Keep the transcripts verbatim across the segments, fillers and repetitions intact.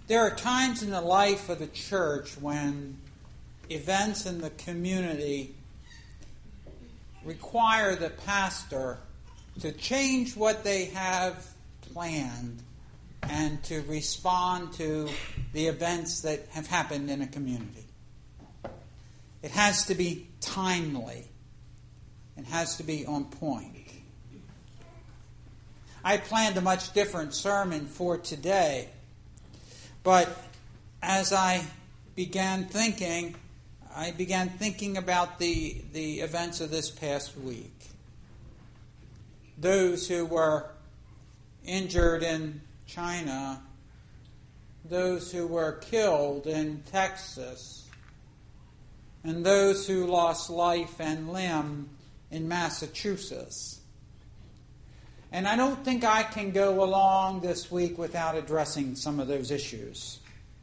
There are times in the life of the church when events in the community require the pastor to change what they have planned and to respond to the events that have happened in a community. It has to be timely. It has to be on point. I planned a much different sermon for today, but as I began thinking, I began thinking about the, the events of this past week. Those who were injured in China, those who were killed in Texas, and those who lost life and limb in Massachusetts. And I don't think I can go along this week without addressing some of those issues.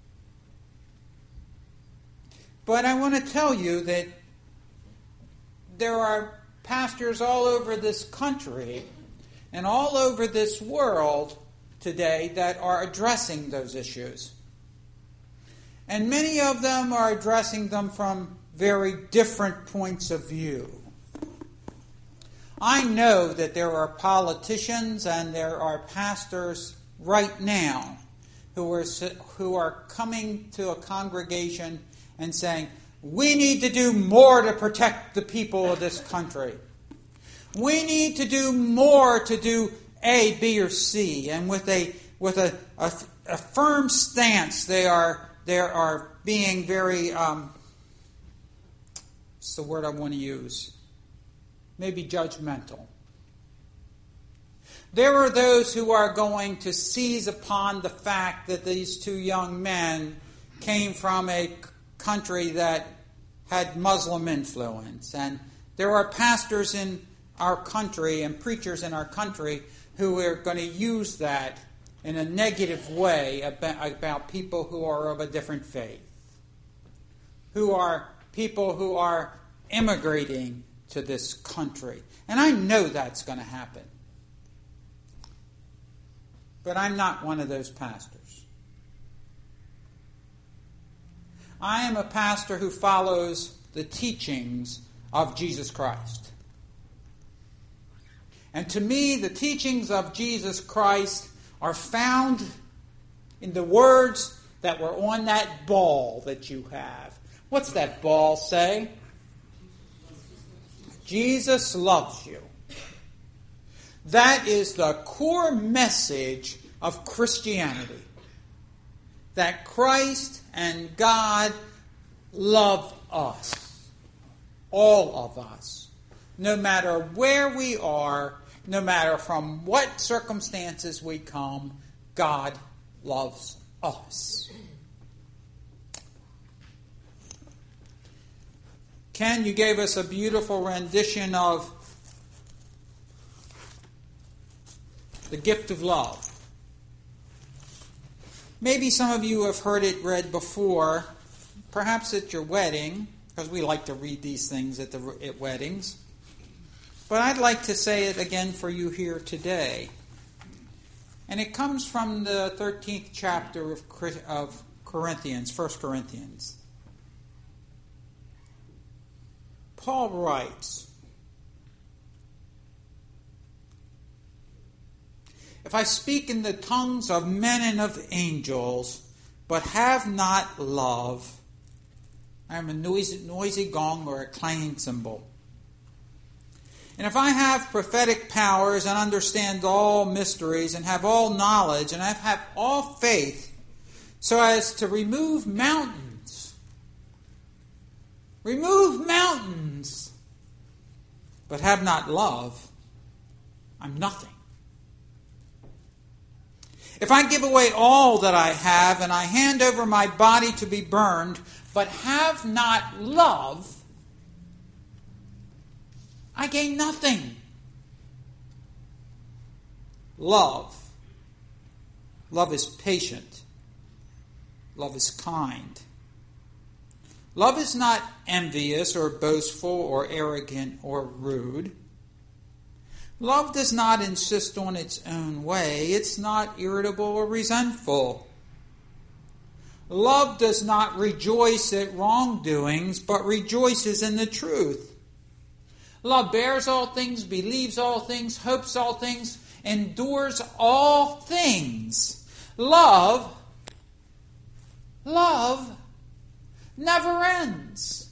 But I want to tell you that there are pastors all over this country and all over this world today that are addressing those issues. And many of them are addressing them from very different points of view. I know that there are politicians and there are pastors right now who are who are coming to a congregation and saying, we need to do more to protect the people of this country. We need to do more to do A, B, or C. And with a with a, a, a firm stance, they are they are being very, um, what's the word I want to use? Maybe judgmental. There are those who are going to seize upon the fact that these two young men came from a country that had Muslim influence. And there are pastors in our country and preachers in our country who are going to use that in a negative way about, about people who are of a different faith, who are people who are immigrating to this country. And I know that's going to happen. But I'm not one of those pastors. I am a pastor who follows the teachings of Jesus Christ. And to me, the teachings of Jesus Christ are found in the words that were on that ball that you have. What's that ball say? Jesus loves you. That is the core message of Christianity. That Christ and God love us. All of us. No matter where we are, no matter from what circumstances we come, God loves us. Ken, you gave us a beautiful rendition of the gift of love. Maybe some of you have heard it read before, perhaps at your wedding, because we like to read these things at, the, at weddings. But I'd like to say it again for you here today. And it comes from the thirteenth chapter of, of Corinthians, First Corinthians. Paul writes, if I speak in the tongues of men and of angels, but have not love, I am a noisy, noisy gong or a clanging cymbal. And if I have prophetic powers and understand all mysteries and have all knowledge and I have all faith so as to remove mountains, remove mountains, but have not love, I'm nothing. If I give away all that I have and I hand over my body to be burned, but have not love, I gain nothing. Love. Love is patient. Love is kind. Love is not envious or boastful or arrogant or rude. Love does not insist on its own way. It's not irritable or resentful. Love does not rejoice at wrongdoings, but rejoices in the truth. Love bears all things, believes all things, hopes all things, endures all things. Love, love never ends.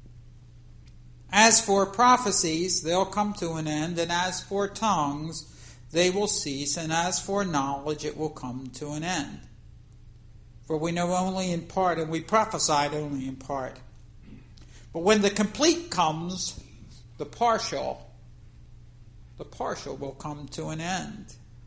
As for prophecies, they'll come to an end, and as for tongues, they will cease, and as for knowledge, it will come to an end. For we know only in part, and we prophesied only in part. But when the complete comes, the partial, the partial will come to an end.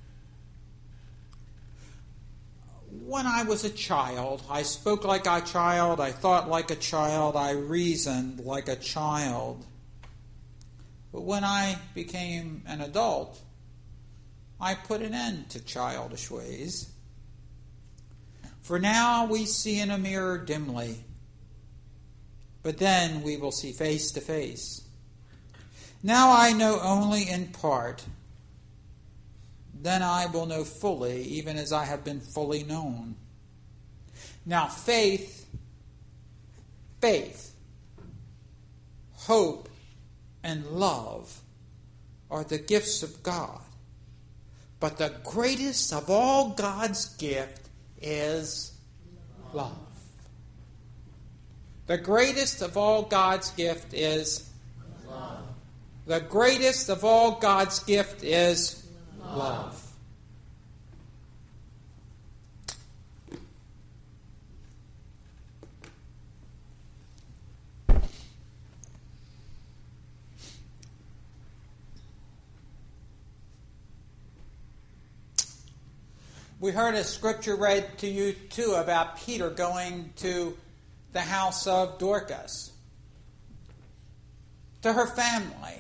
When I was a child, I spoke like a child, I thought like a child, I reasoned like a child. But when I became an adult, I put an end to childish ways. For now we see in a mirror dimly, but then we will see face to face. Now I know only in part, then I will know fully, even as I have been fully known. Now faith, faith, hope, and love are the gifts of God. But the greatest of all God's gift is love. The greatest of all God's gift is love. The greatest of all God's gift is love. love. We heard a scripture read to you, too, about Peter going to the house of Dorcas, to her family.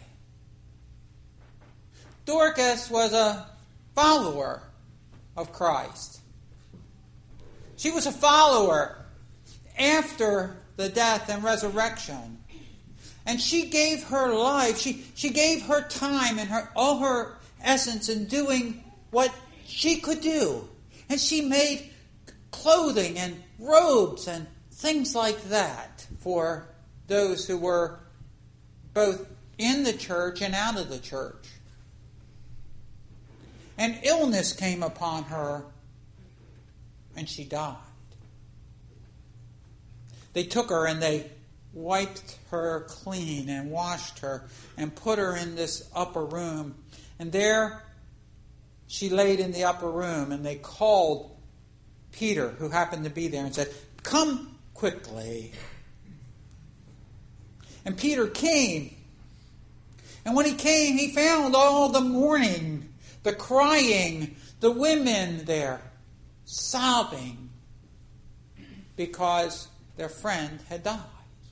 Dorcas was a follower of Christ. She was a follower after the death and resurrection. And she gave her life, she, she gave her time and her all her essence in doing what she could do. And she made clothing and robes and things like that for those who were both in the church and out of the church. And illness came upon her, and she died. They took her and they wiped her clean and washed her and put her in this upper room. And there she laid in the upper room, and they called Peter, who happened to be there, and said, "Come quickly." And Peter came. And when he came, he found all the mourning, the crying, the women there, sobbing because their friend had died.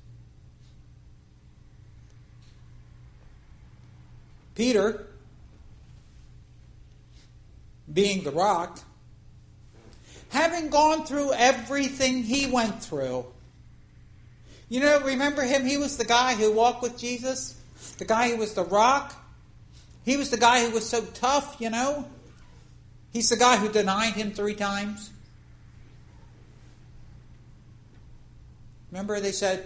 Peter, being the rock, having gone through everything he went through. You know, remember him? He was the guy who walked with Jesus. The guy who was the rock. He was the guy who was so tough, you know. He's the guy who denied him three times. Remember they said,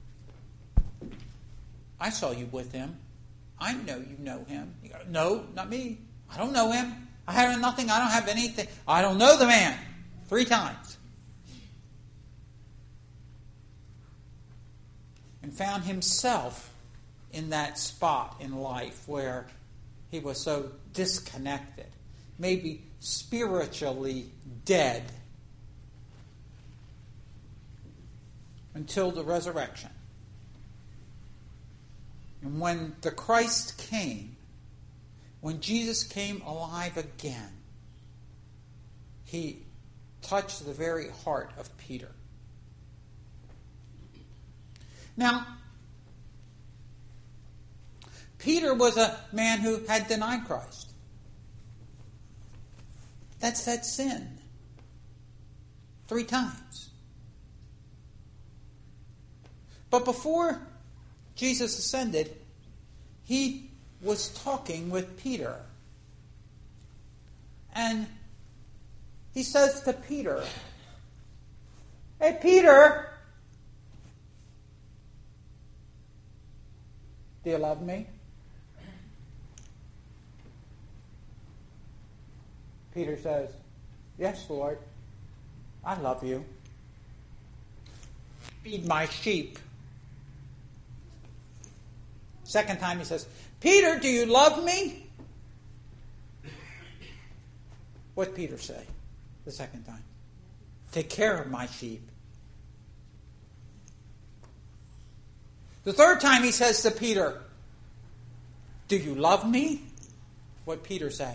"I saw you with him. I know you know him." He goes, "No, not me. I don't know him. I have nothing. I don't have anything. I don't know the man." Three times. And found himself in that spot in life where he was so disconnected, maybe spiritually dead, until the resurrection. And when the Christ came, when Jesus came alive again, he touched the very heart of Peter. Now, Peter was a man who had denied Christ. That's that sin. Three times. But before Jesus ascended, he was talking with Peter. And he says to Peter, Hey, Peter, do you love me? Peter says, yes, Lord, I love you. Feed my sheep. Second time he says, Peter, do you love me? What did Peter say the second time? Take care of my sheep. The third time he says to Peter, do you love me? What did Peter say?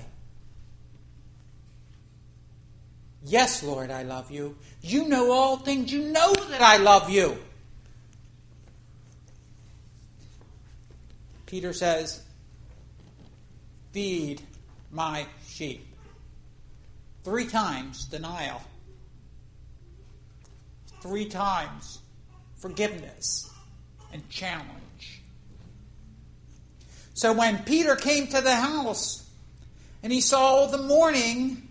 Yes, Lord, I love you. You know all things. You know that I love you. Peter says, feed my sheep. Three times denial. Three times forgiveness and challenge. So when Peter came to the house and he saw the mourning,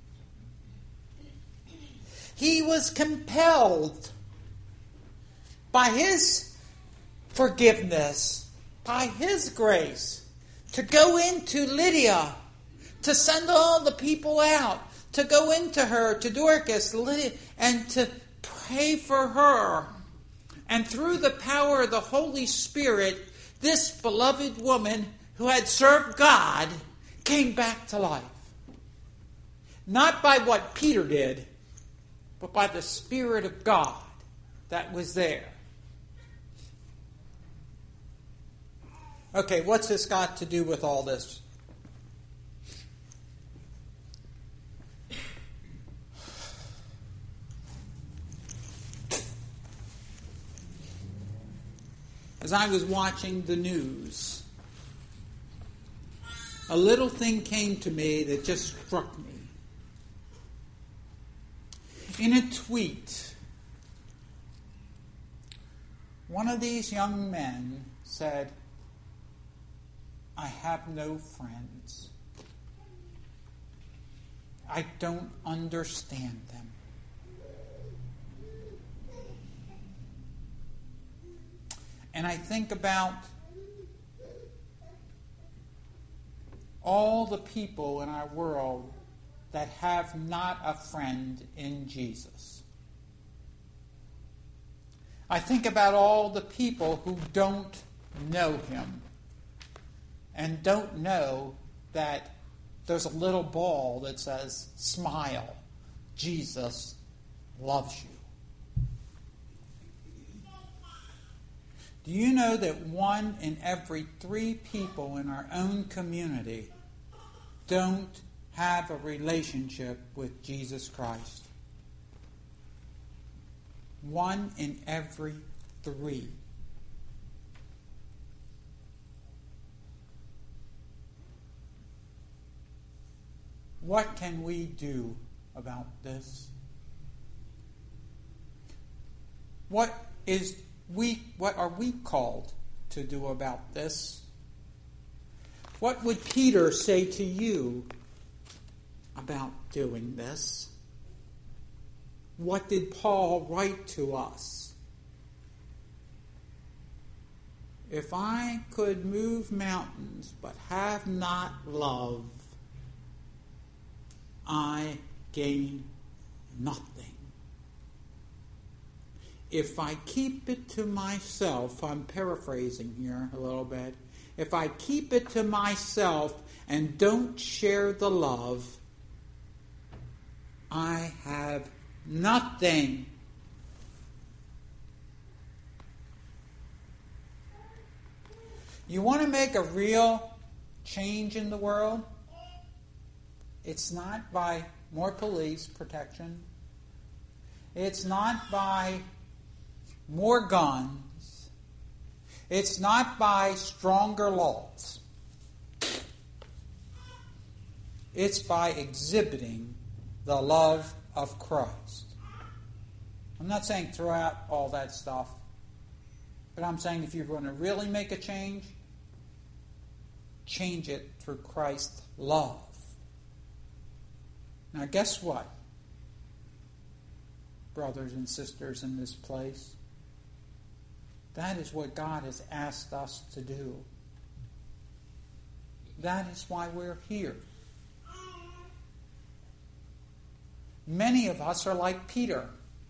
he was compelled by his forgiveness, by his grace, to go into Lydia, to send all the people out, to go into her, to Dorcas, Lydia, and to pray for her. And through the power of the Holy Spirit, this beloved woman who had served God came back to life. Not by what Peter did, but by the Spirit of God that was there. Okay, what's this got to do with all this? As I was watching the news, a little thing came to me that just struck me. In a tweet, one of these young men said, I have no friends. I don't understand them. And I think about all the people in our world that have not a friend in Jesus. I think about all the people who don't know him and don't know that there's a little ball that says, smile, Jesus loves you. Do you know that one in every three people in our own community don't have a relationship with Jesus Christ? One in every three. What can we do about this? What is we what are we called to do about this? What would Peter say to you about doing this? What did Paul write to us? If I could move mountains but have not love, I gain nothing. If I keep it to myself, I'm paraphrasing here a little bit. If I keep it to myself and don't share the love, I have nothing. You want to make a real change in the world? It's not by more police protection. It's not by more guns. It's not by stronger laws. It's by exhibiting the love of Christ. I'm not saying throw out all that stuff, but I'm saying if you're going to really make a change, change it through Christ's love. Now, guess what? brothers and sisters in this place. That is what God has asked us to do. That is why we're here. Many of us are like Peter.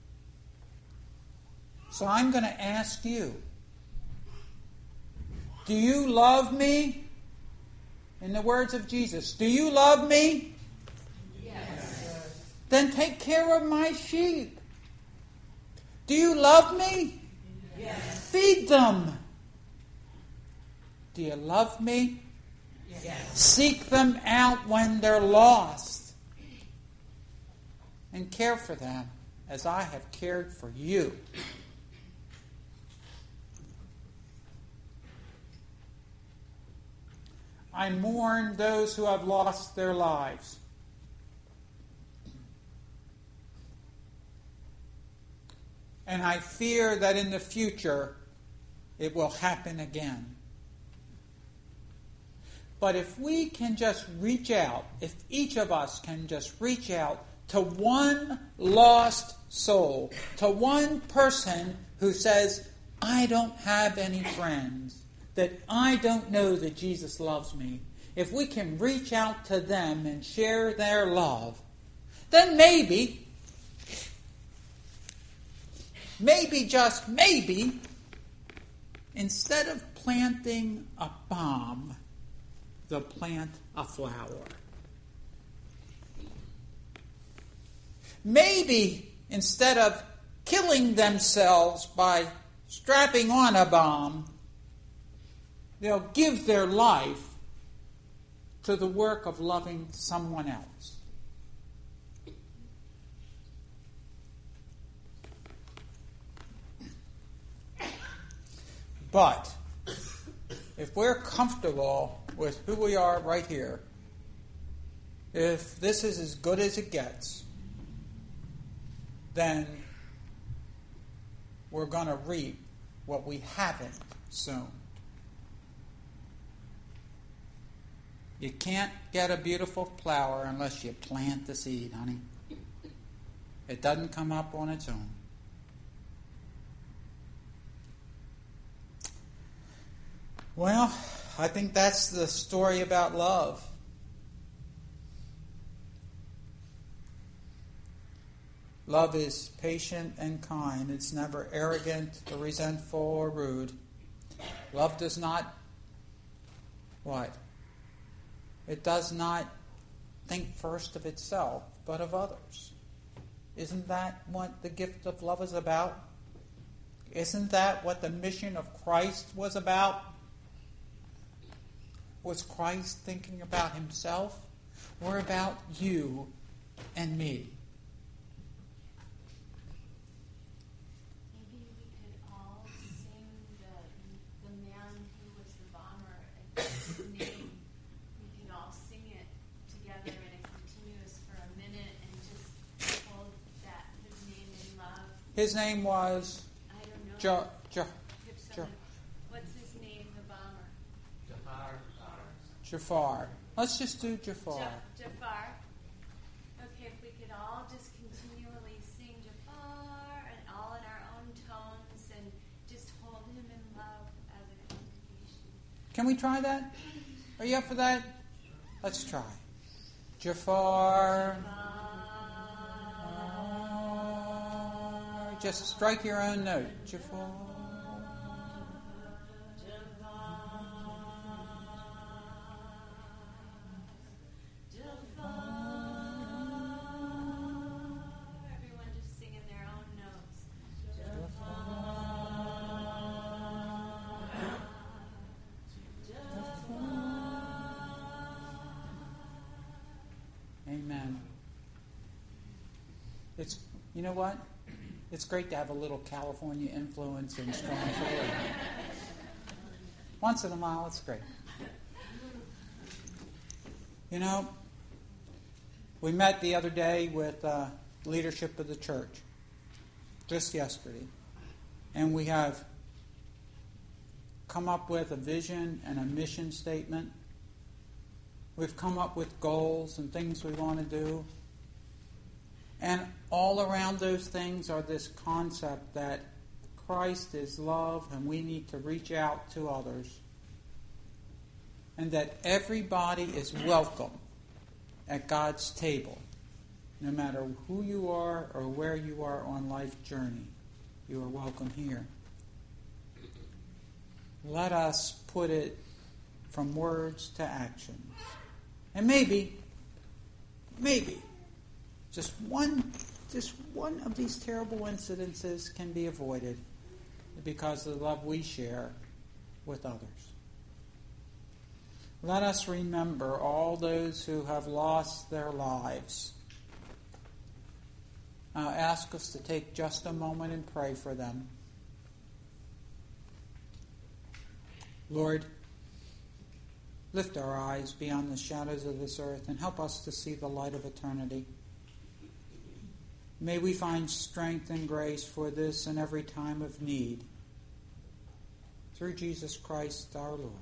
So I'm going to ask you, do you love me? In the words of Jesus, do you love me? Yes. Then take care of my sheep. Do you love me? Yes. Feed them. Do you love me? Yes. Seek them out when they're lost. And care for them as I have cared for you. I mourn those who have lost their lives. And I fear that in the future it will happen again. But if we can just reach out, if each of us can just reach out to one lost soul, to one person who says, I don't have any friends, that I don't know that Jesus loves me, if we can reach out to them and share their love, then maybe, maybe, just maybe, instead of planting a bomb, they'll plant a flower. Maybe instead of killing themselves by strapping on a bomb, they'll give their life to the work of loving someone else. But if we're comfortable with who we are right here, if this is as good as it gets, then we're going to reap what we haven't sown. You can't get a beautiful flower unless you plant the seed, honey. It doesn't come up on its own. Well, I think that's the story about love. Love is patient and kind. It's never arrogant or resentful or rude. Love does not, what? It does not think first of itself, but of others. Isn't that what the gift of love is about? Isn't that what the mission of Christ was about? Was Christ thinking about himself or about you and me? Maybe we could all sing the, the man who was the bomber and his name. We could all sing it together in a continuous for a minute and just hold that his name in love. His name was I don't know. Ja, ja, If Ja- someone- What's his name, the bomber? Jafar. Let's just do Jafar. Ja- Jafar. Okay, if we could all just continually sing Jafar and all in our own tones and just hold him in love as a congregation. Can we try that? Are you up for that? Let's try. Jafar. Just strike your own note. Jafar. Everyone just singing their own notes. Amen. It's, you know what? It's great to have a little California influence in Strong Forward. Once in a while, it's great. You know, we met the other day with uh, leadership of the church, just yesterday, and we have come up with a vision and a mission statement. We've come up with goals and things we want to do. And all around those things are this concept that Christ is love and we need to reach out to others. And that everybody is welcome at God's table. No matter who you are or where you are on life's journey, you are welcome here. Let us put it from words to action. And maybe, maybe, just one, just one of these terrible incidences can be avoided because of the love we share with others. Let us remember all those who have lost their lives. I'll ask us to take just a moment and pray for them. Lord, lift our eyes beyond the shadows of this earth and help us to see the light of eternity. May we find strength and grace for this and every time of need. Through Jesus Christ our Lord.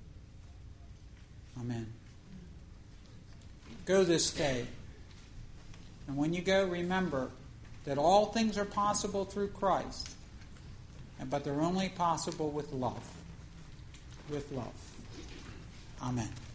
Amen. Go this day. And when you go, remember that all things are possible through Christ, but they're only possible with love. With love. Amen.